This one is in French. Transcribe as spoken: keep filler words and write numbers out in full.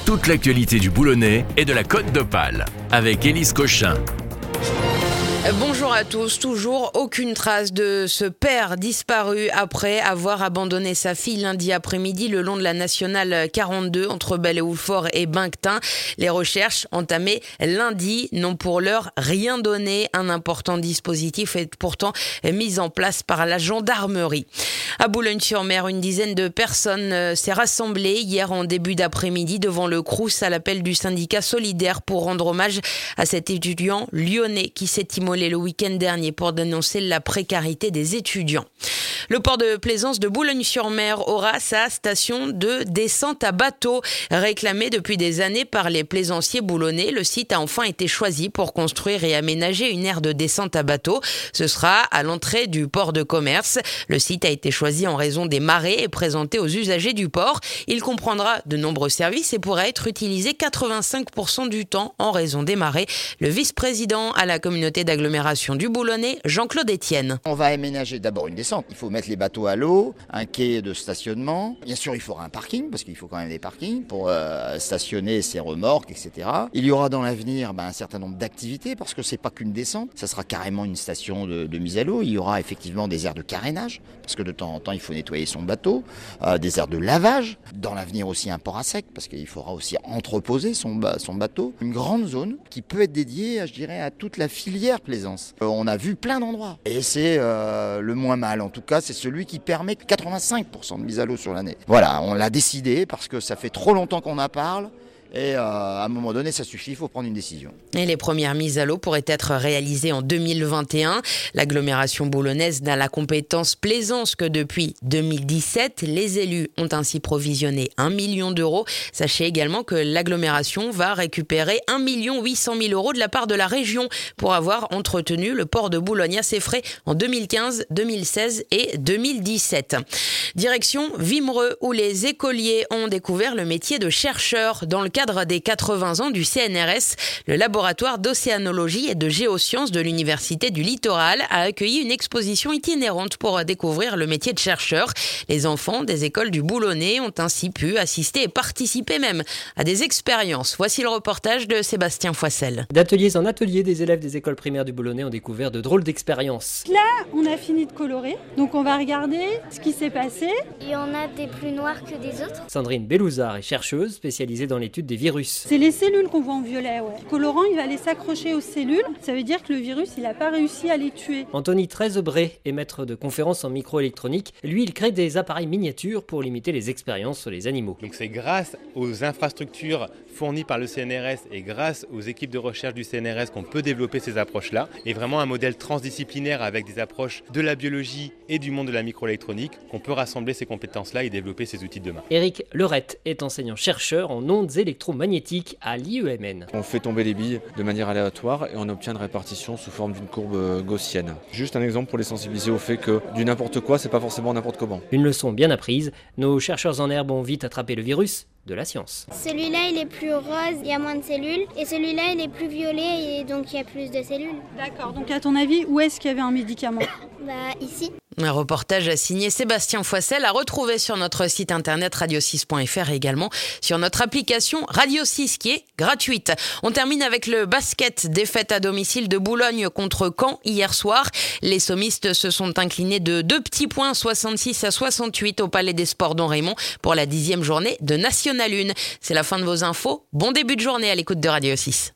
Toute l'actualité du Boulonnais et de la Côte d'Opale avec Élise Cochin. Bonjour à tous. Toujours aucune trace de ce père disparu après avoir abandonné sa fille lundi après-midi le long de la nationale quarante-deux entre Belle-et-Oulfort et Binctin. Les recherches entamées lundi n'ont pour l'heure rien donné. Un important dispositif est pourtant mis en place par la gendarmerie. À Boulogne-sur-Mer, une dizaine de personnes s'est rassemblée hier en début d'après-midi devant le Crous à l'appel du syndicat solidaire pour rendre hommage à cet étudiant lyonnais qui s'est immolé le week-end dernier pour dénoncer la précarité des étudiants. Le port de plaisance de Boulogne-sur-Mer aura sa station de descente à bateau. Réclamée depuis des années par les plaisanciers boulonnais, le site a enfin été choisi pour construire et aménager une aire de descente à bateau. Ce sera à l'entrée du port de commerce. Le site a été choisi en raison des marées et présenté aux usagers du port. Il comprendra de nombreux services et pourra être utilisé quatre-vingt-cinq pour cent du temps en raison des marées. Le vice-président à la communauté d'agglomération du Boulonnais, Jean-Claude Etienne. On va aménager d'abord une descente. Il faut mettre les bateaux à l'eau, un quai de stationnement. Bien sûr, il faudra un parking, parce qu'il faut quand même des parkings pour euh, stationner ses remorques, et cetera. Il y aura dans l'avenir ben, un certain nombre d'activités, parce que c'est pas qu'une descente. Ça sera carrément une station de, de mise à l'eau. Il y aura effectivement des aires de carénage, parce que de temps en temps, il faut nettoyer son bateau. Euh, des aires de lavage. Dans l'avenir aussi un port à sec, parce qu'il faudra aussi entreposer son, son bateau. Une grande zone qui peut être dédiée, je dirais, à toute la filière plaisance. Euh, on a vu plein d'endroits. Et c'est euh, le moins mal, en tout cas, c'est celui qui permet quatre-vingt-cinq pour cent de mise à l'eau sur l'année. Voilà, on l'a décidé parce que ça fait trop longtemps qu'on en parle. Et euh, à un moment donné, ça suffit, il faut prendre une décision. Et les premières mises à l'eau pourraient être réalisées en deux mille vingt et un. L'agglomération boulonnaise n'a la compétence plaisance que depuis deux mille dix-sept. Les élus ont ainsi provisionné un million d'euros. Sachez également que l'agglomération va récupérer un million huit cent mille euros de la part de la région pour avoir entretenu le port de Boulogne à ses frais en deux mille quinze, deux mille seize et deux mille dix-sept. Direction Wimereux, où les écoliers ont découvert le métier de chercheur dans le cadre des quatre-vingts ans du C N R S. Le laboratoire d'océanologie et de géosciences de l'Université du Littoral a accueilli une exposition itinérante pour découvrir le métier de chercheur. Les enfants des écoles du Boulonnais ont ainsi pu assister et participer même à des expériences. Voici le reportage de Sébastien Foissel. D'ateliers en ateliers, des élèves des écoles primaires du Boulonnais ont découvert de drôles d'expériences. Là, on a fini de colorer, donc on va regarder ce qui s'est passé. Il y en a des plus noirs que des autres. Sandrine Bellouzard est chercheuse spécialisée dans l'étude des virus. C'est les cellules qu'on voit en violet, ouais. Le colorant, il va aller s'accrocher aux cellules. Ça veut dire que le virus, il n'a pas réussi à les tuer. Anthony Treizebré est maître de conférences en microélectronique. Lui, il crée des appareils miniatures pour limiter les expériences sur les animaux. Donc c'est grâce aux infrastructures fournies par le C N R S et grâce aux équipes de recherche du C N R S qu'on peut développer ces approches-là. Et vraiment un modèle transdisciplinaire avec des approches de la biologie et du monde de la microélectronique qu'on peut rassembler ces compétences-là et développer ces outils de demain. Éric Lerette est enseignant-chercheur en ondes électromagnétiques à l'I E M N. On fait tomber les billes de manière aléatoire et on obtient une répartition sous forme d'une courbe gaussienne. Juste un exemple pour les sensibiliser au fait que du n'importe quoi, c'est pas forcément n'importe comment. Une leçon bien apprise. Nos chercheurs en herbe ont vite attrapé le virus de la science. Celui-là, il est plus rose, il y a moins de cellules. Et celui-là, il est plus violet et donc il y a plus de cellules. D'accord. Donc à ton avis, où est-ce qu'il y avait un médicament ? Bah ici. Un reportage signé Sébastien Foissel à retrouver sur notre site internet radio six point f r et également sur notre application Radio six qui est gratuite. On termine avec le basket, défaite à domicile de Boulogne contre Caen hier soir. Les sommistes se sont inclinés de deux petits points, soixante-six à soixante-huit au Palais des Sports Don Raymond pour la dixième journée de National un. C'est la fin de vos infos. Bon début de journée à l'écoute de Radio six.